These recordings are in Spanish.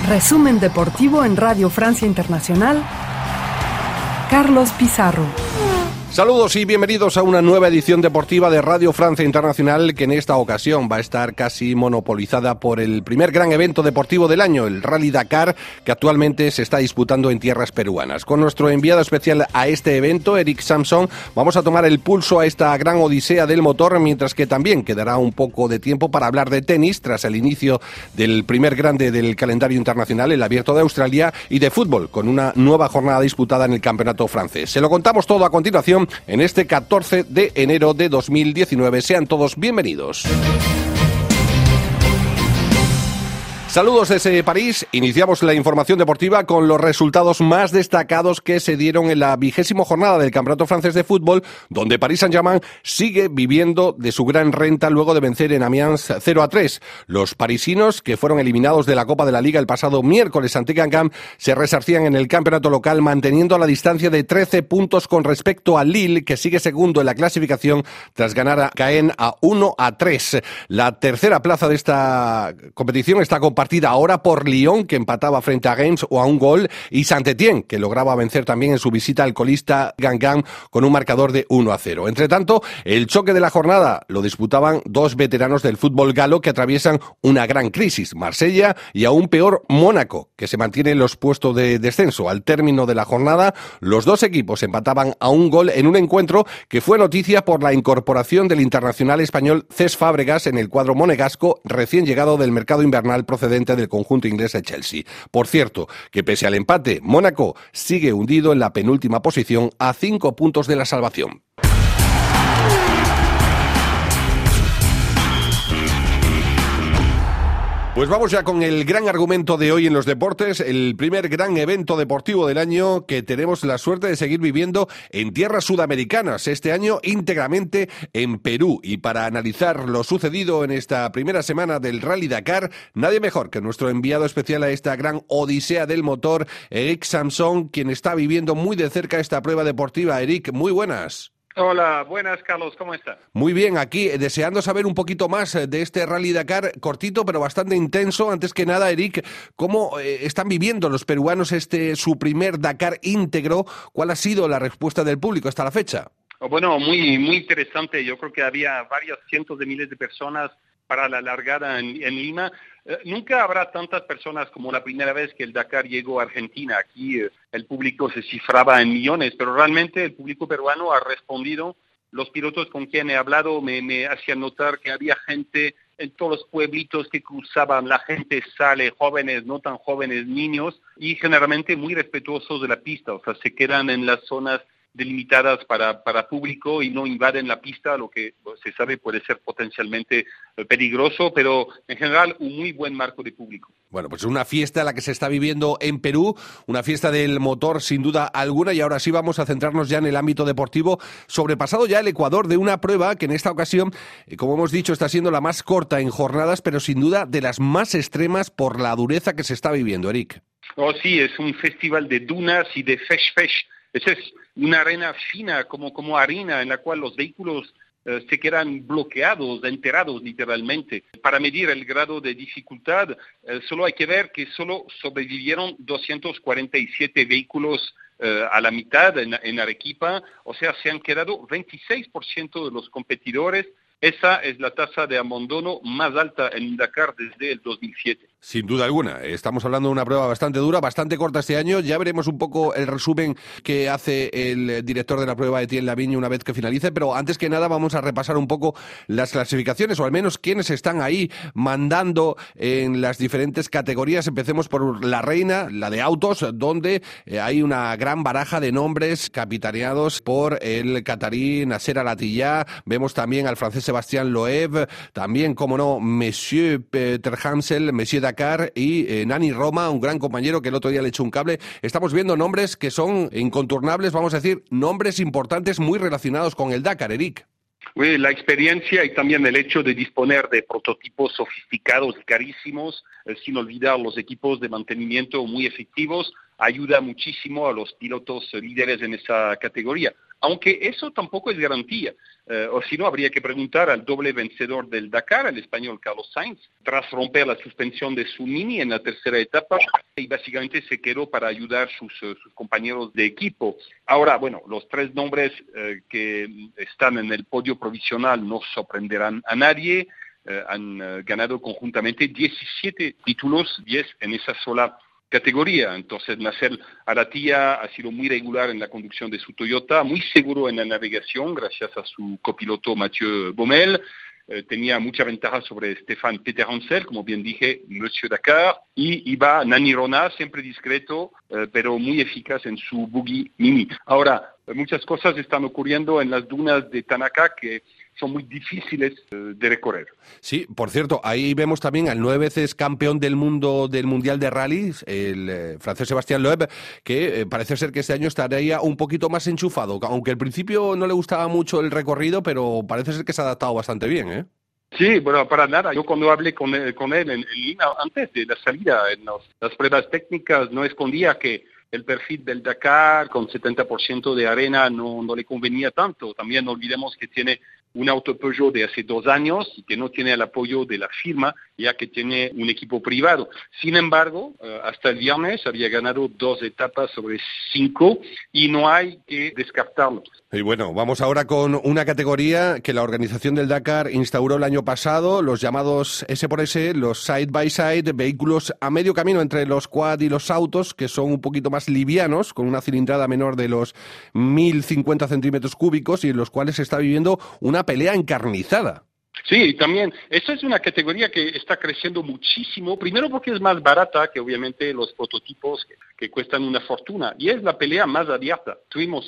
Resumen deportivo en Radio Francia Internacional. Carlos Pizarro. Saludos y bienvenidos a una nueva edición deportiva de Radio Francia Internacional, que en esta ocasión va a estar casi monopolizada por el primer gran evento deportivo del año, el Rally Dakar, que actualmente se está disputando en tierras peruanas. Con nuestro enviado especial a este evento, Eric Samson, vamos a tomar el pulso a esta gran odisea del motor, mientras que también quedará un poco de tiempo para hablar de tenis tras el inicio del primer grande del calendario internacional, el Abierto de Australia, y de fútbol, con una nueva jornada disputada en el campeonato francés. Se lo contamos todo a continuación en este 14 de enero de 2019. Sean todos bienvenidos. Saludos desde París. Iniciamos la información deportiva con los resultados más destacados que se dieron en la 20ª jornada del Campeonato Francés de Fútbol, donde Paris Saint-Germain sigue viviendo de su gran renta luego de vencer en Amiens 0-3. Los parisinos, que fueron eliminados de la Copa de la Liga el pasado miércoles ante Guingamp, se resarcían en el campeonato local, manteniendo la distancia de 13 puntos con respecto a Lille, que sigue segundo en la clasificación tras ganar a Caen a 1-3. La tercera plaza de esta competición está compartida ahora por Lyon, que empataba frente a Reims o a un gol, y Saint-Étienne, que lograba vencer también en su visita al colista Guingamp con un marcador de 1-0. Entre tanto, el choque de la jornada lo disputaban dos veteranos del fútbol galo que atraviesan una gran crisis, Marsella y aún peor Mónaco, que se mantiene en los puestos de descenso. Al término de la jornada, los dos equipos empataban a un gol en un encuentro que fue noticia por la incorporación del internacional español Cesc Fábregas en el cuadro monegasco, recién llegado del mercado invernal procedente del conjunto inglés de Chelsea. Por cierto, que pese al empate, Mónaco sigue hundido en la penúltima posición a 5 puntos de la salvación. Pues vamos ya con el gran argumento de hoy en los deportes, el primer gran evento deportivo del año que tenemos la suerte de seguir viviendo en tierras sudamericanas, este año íntegramente en Perú. Y para analizar lo sucedido en esta primera semana del Rally Dakar, nadie mejor que nuestro enviado especial a esta gran odisea del motor, Eric Samson, quien está viviendo muy de cerca esta prueba deportiva. Eric, muy buenas. Hola, buenas Carlos, ¿cómo estás? Muy bien, aquí deseando saber un poquito más de este Rally Dakar, cortito pero bastante intenso. Antes que nada, Eric, ¿cómo están viviendo los peruanos su primer Dakar íntegro? ¿Cuál ha sido la respuesta del público hasta la fecha? Bueno, muy interesante. Yo creo que había varios cientos de miles de personas para la largada en Lima. Nunca habrá tantas personas como la primera vez que el Dakar llegó a Argentina. Aquí el público se cifraba en millones, pero realmente el público peruano ha respondido. Los pilotos con quien he hablado me hacían notar que había gente en todos los pueblitos que cruzaban. La gente sale, jóvenes, no tan jóvenes, niños, y generalmente muy respetuosos de la pista. O sea, se quedan en las zonas delimitadas para público y no invaden la pista, lo que se sabe puede ser potencialmente peligroso, pero en general un muy buen marco de público. Bueno, pues una fiesta la que se está viviendo en Perú, una fiesta del motor sin duda alguna, y ahora sí vamos a centrarnos ya en el ámbito deportivo, sobrepasado ya el Ecuador de una prueba que en esta ocasión, como hemos dicho, está siendo la más corta en jornadas, pero sin duda de las más extremas por la dureza que se está viviendo, Eric. Oh, sí, es un festival de dunas y de fesh. Esa es una arena fina como harina en la cual los vehículos se quedan bloqueados, enterados literalmente. Para medir el grado de dificultad, solo hay que ver que solo sobrevivieron 247 vehículos a la mitad en Arequipa, o sea, se han quedado 26% de los competidores. Esa es la tasa de abandono más alta en Dakar desde el 2007. Sin duda alguna. Estamos hablando de una prueba bastante dura, bastante corta este año. Ya veremos un poco el resumen que hace el director de la prueba, Etienne Lavigne, una vez que finalice. Pero antes que nada vamos a repasar un poco las clasificaciones, o al menos quiénes están ahí mandando en las diferentes categorías. Empecemos por la reina, la de autos, donde hay una gran baraja de nombres capitaneados por el catarí Nasser Al-Attiyah. Vemos también al francés Sébastien Loeb, también, como no, Monsieur Peter Hansel, Monsieur Dakar y Nani Roma, un gran compañero que el otro día le echó un cable. Estamos viendo nombres que son inconturnables, vamos a decir, nombres importantes muy relacionados con el Dakar, Eric. Oui, la experiencia y también el hecho de disponer de prototipos sofisticados y carísimos, sin olvidar los equipos de mantenimiento muy efectivos, ayuda muchísimo a los pilotos líderes en esa categoría. aunque eso tampoco es garantía. O si no, habría que preguntar al doble vencedor del Dakar, el español Carlos Sainz, tras romper la suspensión de su Mini en la tercera etapa, y básicamente se quedó para ayudar sus compañeros de equipo. Ahora, bueno, los tres nombres que están en el podio provisional no sorprenderán a nadie. Han ganado conjuntamente 17 títulos, 10 en esa sola categoría. Entonces, Nasser Al-Attiyah ha sido muy regular en la conducción de su Toyota, muy seguro en la navegación gracias a su copiloto Mathieu Baumel. Tenía mucha ventaja sobre Stefan Peter Hansel, como bien dije, Monsieur Dakar, y iba Nani Rona, siempre discreto, pero muy eficaz en su buggy Mini. Ahora, muchas cosas están ocurriendo en las dunas de Tanaka que son muy difíciles de recorrer. Sí, por cierto, ahí vemos también al 9 veces campeón del mundo del Mundial de Rallys, el francés Sébastien Loeb, que parece ser que este año estaría un poquito más enchufado, aunque al principio no le gustaba mucho el recorrido, pero parece ser que se ha adaptado bastante bien, ¿eh? Sí, bueno, para nada. Yo cuando hablé con él en Lima, antes de la salida, en las pruebas técnicas, no escondía que el perfil del Dakar con 70% de arena no le convenía tanto. También no olvidemos que tiene un auto Peugeot de hace 2 años y que no tiene el apoyo de la firma, ya que tiene un equipo privado. Sin embargo, hasta el viernes había ganado 2 etapas sobre 5 y no hay que descartarlo. Y bueno, vamos ahora con una categoría que la organización del Dakar instauró el año pasado, los llamados S×S, los side by side, vehículos a medio camino entre los quad y los autos, que son un poquito más livianos, con una cilindrada menor de los 1.050 centímetros cúbicos y en los cuales se está viviendo una pelea encarnizada. Sí, también. Esta es una categoría que está creciendo muchísimo, primero porque es más barata que obviamente los prototipos que cuestan una fortuna, y es la pelea más abierta. Tuvimos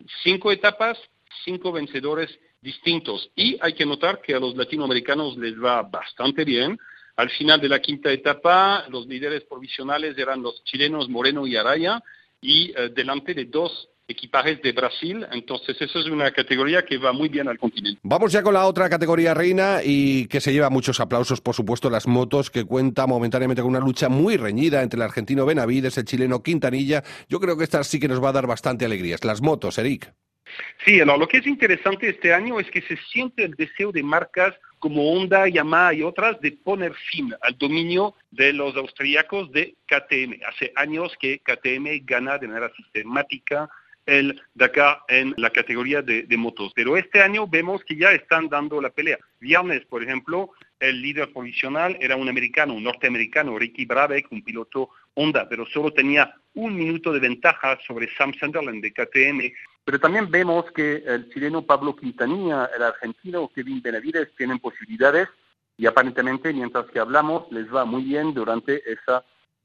5 etapas, 5 vencedores distintos, y hay que notar que a los latinoamericanos les va bastante bien. Al final de la 5ª etapa, los líderes provisionales eran los chilenos Moreno y Araya, y delante de 2 equipajes de Brasil. Entonces eso es una categoría que va muy bien al continente. Vamos ya con la otra categoría reina y que se lleva muchos aplausos, por supuesto, las motos, que cuenta momentáneamente con una lucha muy reñida entre el argentino Benavides, el chileno Quintanilla. Yo creo que esta sí que nos va a dar bastante alegrías. Las motos, Eric. Sí, lo que es interesante este año es que se siente el deseo de marcas como Honda, Yamaha y otras de poner fin al dominio de los austríacos de KTM. Hace años que KTM gana de manera sistemática el Dakar en la categoría de motos. Pero este año vemos que ya están dando la pelea. Viernes, por ejemplo, el líder provisional era un norteamericano, Ricky Brabeck, un piloto Honda, pero solo tenía 1 minuto de ventaja sobre Sam Sunderland de KTM. Pero también vemos que el chileno Pablo Quintanilla, el argentino Kevin Benavides tienen posibilidades y aparentemente, mientras que hablamos, les va muy bien durante esa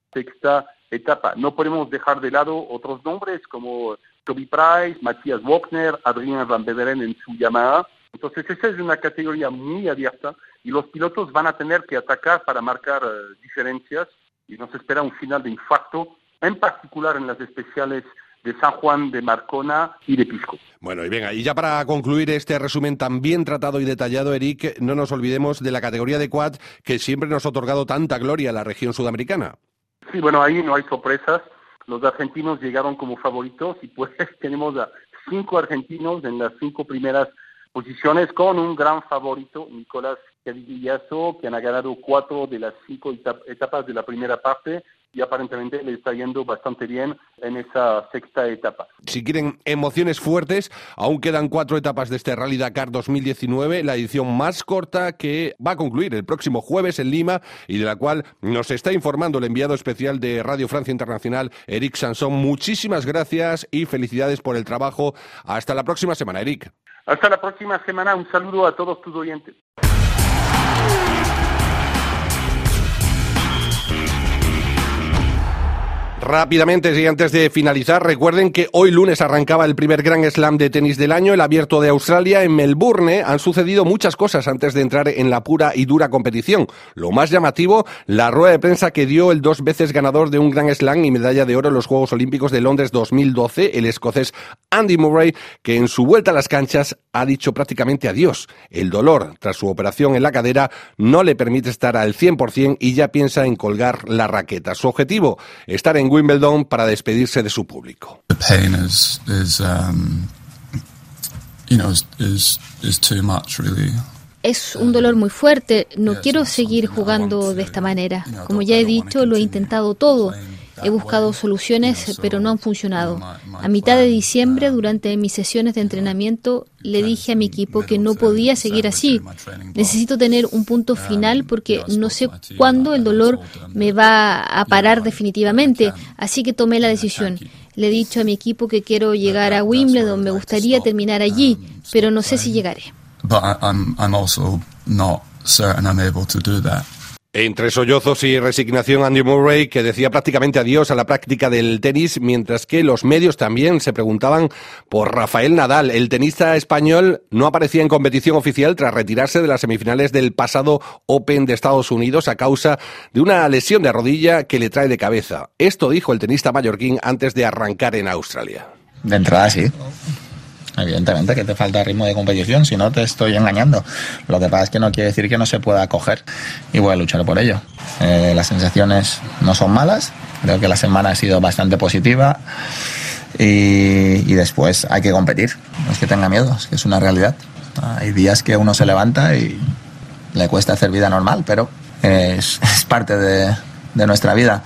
6ª etapa. No podemos dejar de lado otros nombres como Toby Price, Matthias Wagner, Adrien Van Beveren en su Yamaha. Entonces esa es una categoría muy abierta y los pilotos van a tener que atacar para marcar diferencias y nos espera un final de infarto, en particular en las especiales de San Juan, de Marcona y de Pisco. Bueno, y venga, y ya para concluir este resumen tan bien tratado y detallado, Eric, no nos olvidemos de la categoría de quad que siempre nos ha otorgado tanta gloria a la región sudamericana. Sí, bueno, ahí no hay sorpresas. Los argentinos llegaron como favoritos y pues tenemos a 5 argentinos en las 5 primeras posiciones con un gran favorito, Nicolás Cavigliazo, que han ganado 4 de las 5 etapas de la primera parte y aparentemente le está yendo bastante bien en esa 6ª etapa. Si quieren emociones fuertes, aún quedan 4 etapas de este Rally Dakar 2019, la edición más corta que va a concluir el próximo jueves en Lima y de la cual nos está informando el enviado especial de Radio Francia Internacional, Eric Sanson. Muchísimas gracias y felicidades por el trabajo. Hasta la próxima semana, Eric. Hasta la próxima semana. Un saludo a todos tus oyentes. Rápidamente, y antes de finalizar, recuerden que hoy lunes arrancaba el primer Grand Slam de tenis del año, el Abierto de Australia en Melbourne. Han sucedido muchas cosas antes de entrar en la pura y dura competición. Lo más llamativo, la rueda de prensa que dio el 2 veces ganador de un Grand Slam y medalla de oro en los Juegos Olímpicos de Londres 2012, el escocés Andy Murray, que en su vuelta a las canchas ha dicho prácticamente adiós. El dolor tras su operación en la cadera no le permite estar al 100% y ya piensa en colgar la raqueta. Su objetivo, estar en Wimbledon para despedirse de su público. The pain is Es un dolor muy fuerte. No quiero seguir jugando de esta manera. Como ya he dicho, lo he intentado todo. He buscado soluciones, pero no han funcionado. A mitad de diciembre, durante mis sesiones de entrenamiento, le dije a mi equipo que no podía seguir así. Necesito tener un punto final porque no sé cuándo el dolor me va a parar definitivamente. Así que tomé la decisión. Le he dicho a mi equipo que quiero llegar a Wimbledon. Me gustaría terminar allí, pero no sé si llegaré. Entre sollozos y resignación, Andy Murray, que decía prácticamente adiós a la práctica del tenis, mientras que los medios también se preguntaban por Rafael Nadal. El tenista español no aparecía en competición oficial tras retirarse de las semifinales del pasado Open de Estados Unidos a causa de una lesión de rodilla que le trae de cabeza. Esto dijo el tenista mallorquín antes de arrancar en Australia. De entrada sí. Evidentemente que te falta ritmo de competición, si no te estoy engañando. Lo que pasa es que no quiere decir que no se pueda coger y voy a luchar por ello. Las sensaciones no son malas, creo que la semana ha sido bastante positiva y después hay que competir. No es que tenga miedo, es que es una realidad. Hay días que uno se levanta y le cuesta hacer vida normal, pero es parte de nuestra vida.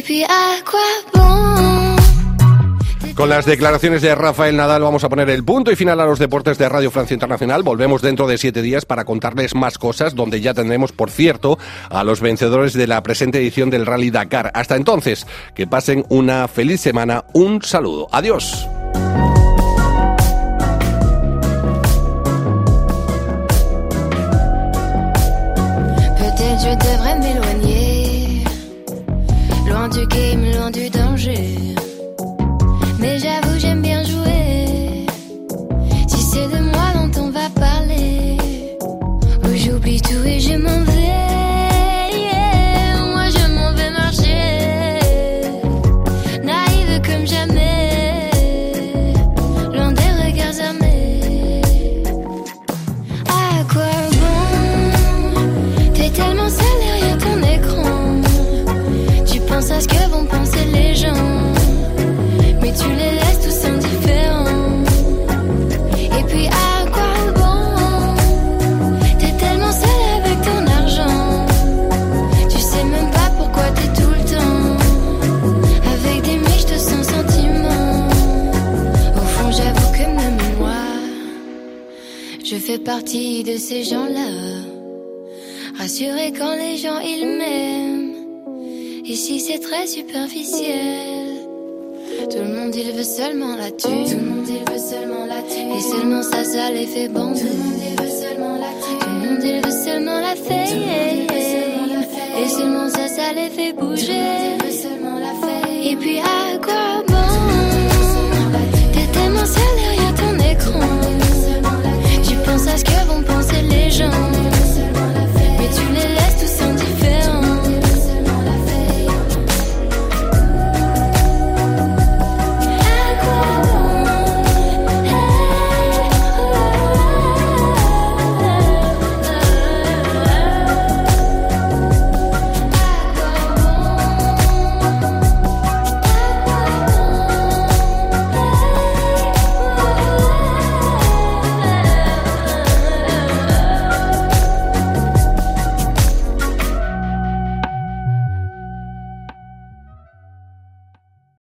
Con las declaraciones de Rafael Nadal vamos a poner el punto y final a los deportes de Radio Francia Internacional. Volvemos dentro de 7 días para contarles más cosas, donde ya tendremos, por cierto, a los vencedores de la presente edición del Rally Dakar. Hasta entonces, que pasen una feliz semana. Un saludo. Adiós. Peut-être je devrais m'éloigner, loin du game, loin du danger. Mais j'avoue j'aime bien jouer. Si c'est de moi dont on va parler, où j'oublie tout et je m'en vais, yeah. Moi je m'en vais marcher, naïve comme jamais, loin des regards armés. À quoi bon? T'es tellement seul derrière ton écran. Tu penses à ce que vont penser les gens, mais tu les laisses tous indifférents. Et puis à quoi bon? T'es tellement seul avec ton argent. Tu sais même pas pourquoi t'es tout le temps avec des miches de sans sentiment. Au fond j'avoue que même moi, je fais partie de ces gens-là, rassurés quand les gens ils m'aiment. Ici c'est très superficiel. Tout le monde il veut seulement la thune, tout le monde il veut seulement la thune, et seulement ça les fait bander. Tout le monde il veut seulement la thune, tout le monde il veut seulement la fête, et seulement ça les fait bouger. Et puis à quoi bon? T'es tellement seul derrière ton écran. Tu penses à ce que vont penser les gens.